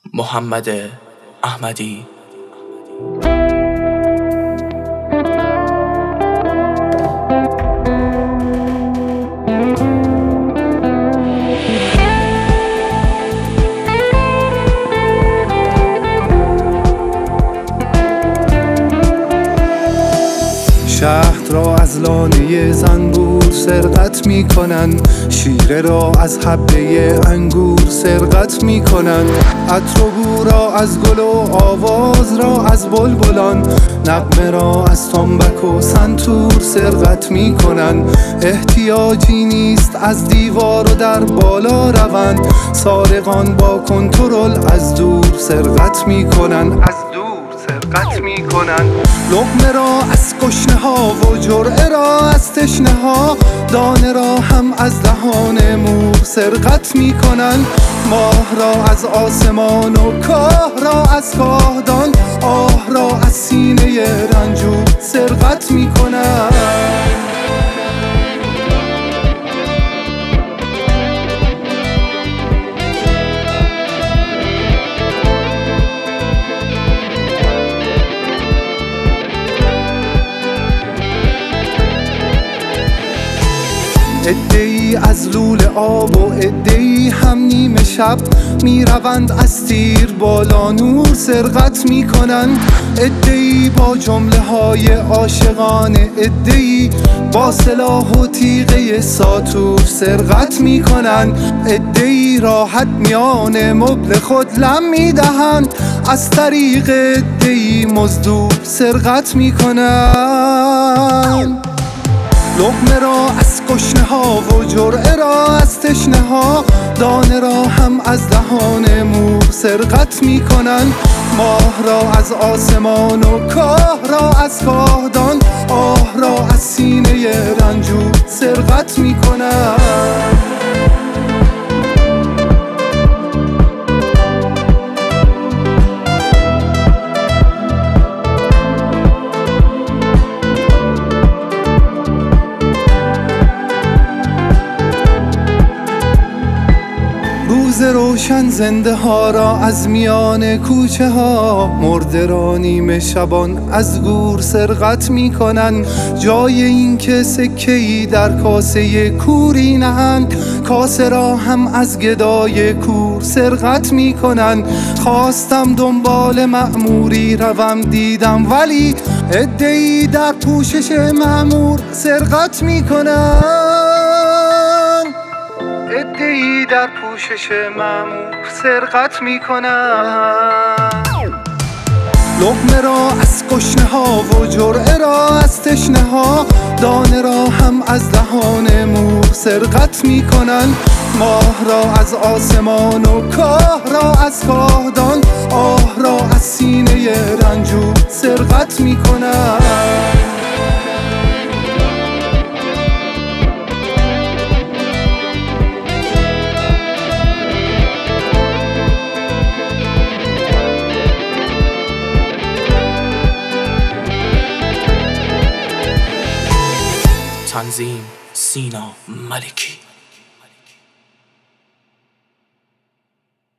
محمد احمدی. شهد را از لانه زنبور سرقت می کنند، شیره را از حبه انگور سرقت می کنند، عطر و بو را از گل و آواز را از بلبلان، نغمه را از تنبک و سنتور سرقت می کنند. احتیاجی نیست از دیوار و در بالا روند، سارقان با کنترل از دور سرقت می کنند. سرقت می کنند. لقمه را از گشنه ها و جرعه را از تشنه ها، دانه را هم از دهان مور سرقت می کنند. ماه را از آسمان و کاه را از کاهدان، آه را از سینه رنجور سرقت می کنند. عده‌ای از لوله آب و عده‌ای هم نیمه شب، می روند از تیر بالا نور سرقت می کنند. عده‌ای با جمله های عاشقانه، عده‌ای با سلاح و تیغه ساطور سرقت می کنند. عده‌ای راحت میان مبل خود لم می دهند، از طریق عده‌ای مزدور سرقت می کنند. لقمه را از گشنه ها و جرعه را از تشنه ها، دانه را هم از دهان مور سرقت می کنند. ماه را از آسمان و کاه را از کاهدان، آه را از سینه رنجور سرقت می کنند. روز روشن زنده ها را از میان کوچه ها، مرده را نیمه شبان از گور سرقت می کنند. جای این که سکه‌ای در کاسه کوری نهند، کاسه را هم از گدای کور سرقت می کنند. خواستم دنبال مأموری روم دیدم، ولی عده‌ای در پوشش مأمور سرقت می کنند. عده‌ای در پوشش مأمور سرقت می کنند. لقمه را از گشنه ها و جرعه را از تشنه ها، دانه را هم از دهان مور سرقت می کنند. ماه را از آسمان و کاه را از کاهدان، آه را از سینه رنجور سرقت می کنند. تنظیم سینا ملکی.